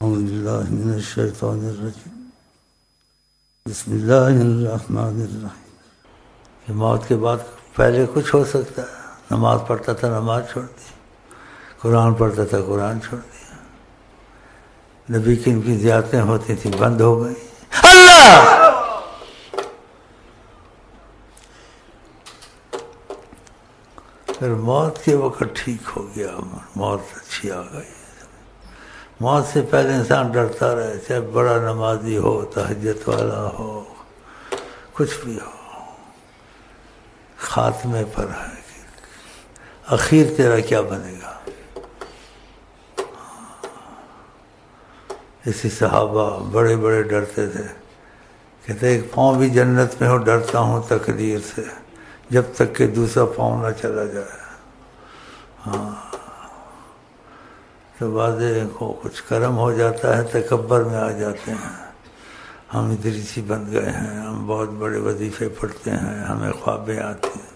اعوذ باللہ من الشیطان الرجیم بسم اللہ الرحمن الرحیم. کہ موت کے بعد پہلے کچھ ہو سکتا ہے. نماز پڑھتا تھا نماز چھوڑ دی, قرآن پڑھتا تھا قرآن چھوڑ دیا, نبی کی ان کی زیارتیں ہوتی تھیں بند ہو گئی. اللہ پھر موت کے وقت ٹھیک ہو گیا, موت اچھی آ گئی. موت سے پہلے انسان ڈرتا رہے, چاہے بڑا نمازی ہو, تہجد والا ہو, کچھ بھی ہو, خاتمے پر ہے کہ اخیر تیرا کیا بنے گا. اسی صحابہ بڑے بڑے ڈرتے تھے, کہتے ایک پاؤں بھی جنت میں ہو ڈرتا ہوں تقدیر سے, جب تک کہ دوسرا پاؤں نہ چلا جائے. ہاں تو واضح کو کچھ کرم ہو جاتا ہے, تکبر میں آ جاتے ہیں. ہم ادریسی بن گئے ہیں, ہم بہت بڑے وظیفے پڑھتے ہیں, ہمیں خوابیں آتی ہیں.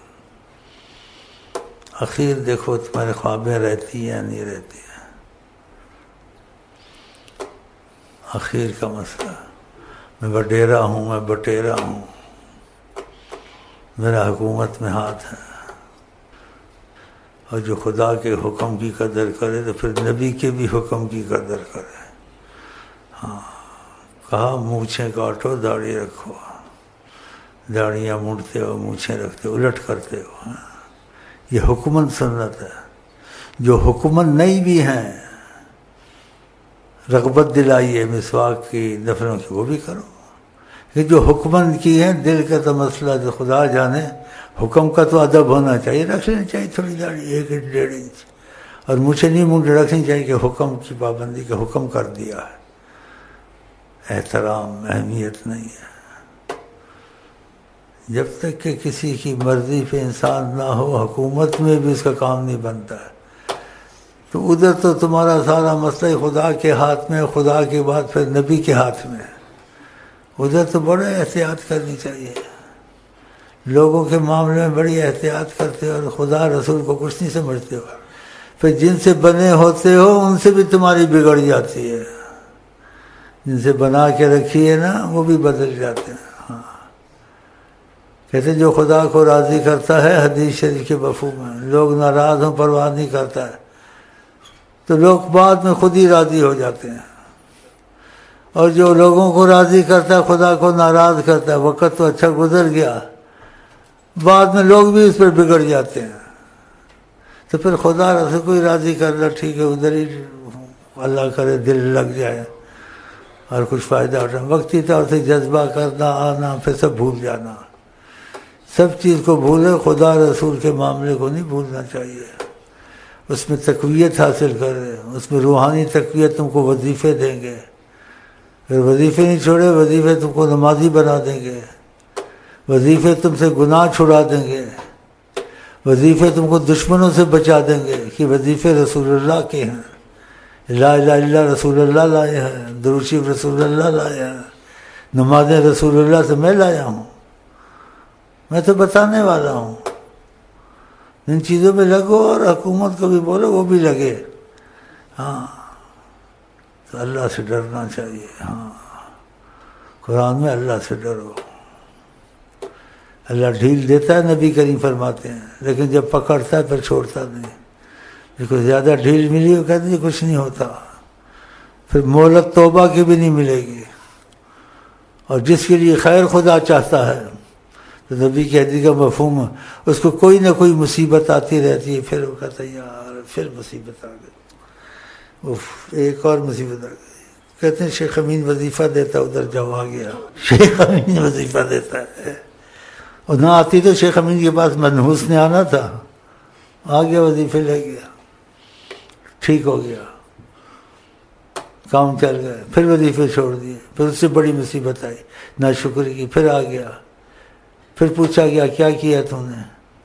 اخیر دیکھو تمہارے خوابیں رہتی ہیں یا نہیں رہتی ہیں, اخیر کا مسئلہ. میں وڈیرا ہوں, میں بٹیرا ہوں, میرا حکومت میں ہاتھ ہے. اور جو خدا کے حکم کی قدر کرے تو پھر نبی کے بھی حکم کی قدر کرے. ہاں کہا مونچھیں کاٹو داڑھی رکھو, داڑیاں مڑتے ہو مونچھیں رکھتے ہو, الٹ کرتے ہو. یہ حکمن سنت ہے. جو حکمن نہیں بھی ہیں, رغبت دلائی ہے مسواک کی نفلوں کی, وہ بھی کرو. کہ جو حکمن کی ہیں دل کا تو مسئلہ جو خدا جانے, حکم کا تو ادب ہونا چاہیے, رکھ لینی چاہیے تھوڑی داڑھی 1 انچ 1.5 انچ, اور مجھے نہیں منڈے رکھنی چاہیے کہ حکم کی پابندی کا حکم کر دیا ہے. احترام اہمیت نہیں ہے. جب تک کہ کسی کی مرضی پہ انسان نہ ہو, حکومت میں بھی اس کا کام نہیں بنتا ہے. تو ادھر تو تمہارا سارا مسئلہ خدا کے ہاتھ میں, خدا کے بعد پھر نبی کے ہاتھ میں. ادھر تو بڑے احتیاط کرنی چاہیے. لوگوں کے معاملے میں بڑی احتیاط کرتے ہو اور خدا رسول کو کچھ نہیں سمجھتے ہو. پھر جن سے بنے ہوتے ہو ان سے بھی تمہاری بگڑ جاتی ہے. جن سے بنا کے رکھی ہے نا وہ بھی بدل جاتے ہیں. ہاں کہتے جو خدا کو راضی کرتا ہے, حدیث شریف کے مفہوم میں, لوگ ناراض ہوں پرواہ نہیں کرتا ہے, تو لوگ بعد میں خود ہی راضی ہو جاتے ہیں. اور جو لوگوں کو راضی کرتا ہے خدا کو ناراض کرتا ہے, وقت تو اچھا گزر گیا, بعد میں لوگ بھی اس پر بگڑ جاتے ہیں. تو پھر خدا رسول کو ہی راضی کر لو, ٹھیک ہے, ادھر ہی اللہ کرے دل لگ جائے اور کچھ فائدہ اٹھانا. وقتی طور سے جذبہ کرنا آنا, پھر سب بھول جانا. سب چیز کو بھولے, خدا رسول کے معاملے کو نہیں بھولنا چاہیے. اس میں تقویت حاصل کرے, اس میں روحانی تقویت تم کو وظیفے دیں گے. اگر وظیفے نہیں چھوڑے, وظیفے تم کو نمازی بنا دیں گے, وظیفے تم سے گناہ چھڑا دیں گے, وظیفے تم کو دشمنوں سے بچا دیں گے. کہ وظیفے رسول اللہ کے ہیں, لا الہ الا رسول اللہ لائے ہیں, درود شریف رسول اللہ لائے ہیں, نمازیں رسول اللہ سے میں لایا ہوں. میں تو بتانے والا ہوں. ان چیزوں پہ لگو اور حکومت کو بھی بولو وہ بھی لگے. ہاں تو اللہ سے ڈرنا چاہیے. ہاں قرآن میں اللہ سے ڈرو. اللہ ڈھیل دیتا ہے, نبی کریم فرماتے ہیں, لیکن جب پکڑتا ہے پھر چھوڑتا نہیں. دیکھو زیادہ ڈھیل ملی وہ کہتے ہیں کچھ نہیں ہوتا, پھر مہلت توبہ کی بھی نہیں ملے گی. اور جس کے لیے خیر خدا چاہتا ہے تو نبی کی حدیث کا مفہوم ہے, اس کو کوئی نہ کوئی مصیبت آتی رہتی ہے, پھر وہ کہتا ہے یار پھر مصیبت آ گئی, ایک اور مصیبت آ گئی. کہتے ہیں شیخ امین وظیفہ دیتا, ادھر جاؤ آ گیا شیخ امین وظیفہ دیتا ہے. اور نہ آتی تو شیخ امین کے پاس منحوس نے آنا تھا, آ گیا وظیفے لے گیا, ٹھیک ہو گیا, کام چل گیا. پھر وظیفے چھوڑ دیے, پھر اس سے بڑی مصیبت آئی, ناشکری کی, پھر آ گیا. پھر پوچھا گیا کیا کیا تم نے,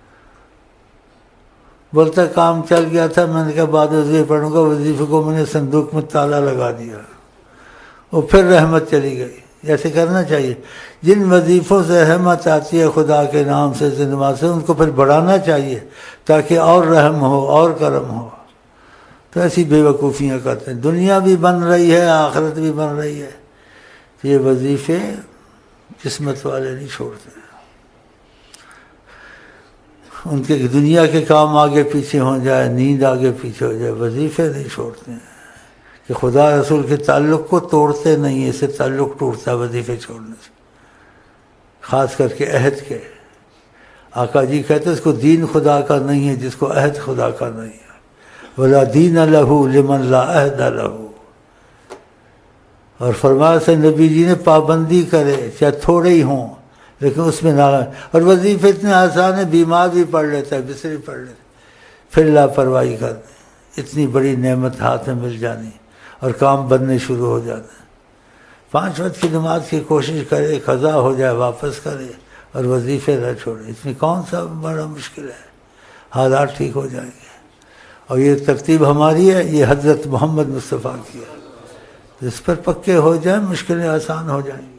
بولتا کام چل گیا تھا, میں نے کہا بعد وظیفے پڑھوں گا, وظیفے کو میں نے صندوق میں تالا لگا دیا, اور پھر رحمت چلی گئی. ایسے کرنا چاہیے. جن وظیفوں سے رحمت آتی ہے خدا کے نام سے, نماز سے, ان کو پھر بڑھانا چاہیے تاکہ اور رحم ہو اور کرم ہو. تو ایسی بے وقوفیاں کرتے ہیں. دنیا بھی بن رہی ہے، آخرت بھی بن رہی ہے. یہ وظیفے قسمت والے نہیں چھوڑتے. ان کے دنیا کے کام آگے پیچھے ہو جائے، نیند آگے پیچھے ہو جائے، وظیفے نہیں چھوڑتے ہیں. کہ خدا رسول کے تعلق کو توڑتے نہیں، اس سے تعلق ٹوٹتا ہے وظیفے چھوڑنے سے، خاص کر کے عہد کے. آقا جی کہتے اس کو دین خدا کا نہیں ہے جس کو عہد خدا کا نہیں ہے. وَلَا دِينَ لَهُ لِمَنْ لَا عَهْدَ لَهُ. اور فرمایا سے نبی جی نے پابندی کرے چاہے تھوڑے ہی ہوں لیکن اس میں نہ. اور وظیفے اتنے آسان ہے، بیمار بھی پڑھ لیتا ہے، بستری پڑھ لیتا ہے، پھر لاپرواہی کر دیں. اتنی بڑی نعمت ہاتھ میں مل جانی اور کام بننے شروع ہو جاتے ہیں. 5 وقت کی نماز کی کوشش کرے، قضا ہو جائے واپس کرے اور وظیفے نہ چھوڑے. اس میں کون سا بڑا مشکل ہے، حالات ٹھیک ہو جائیں گے. اور یہ ترتیب ہماری ہے، یہ حضرت محمد مصطفیٰ کی ہے. اس پر پکے ہو جائیں مشکلیں آسان ہو جائیں گی.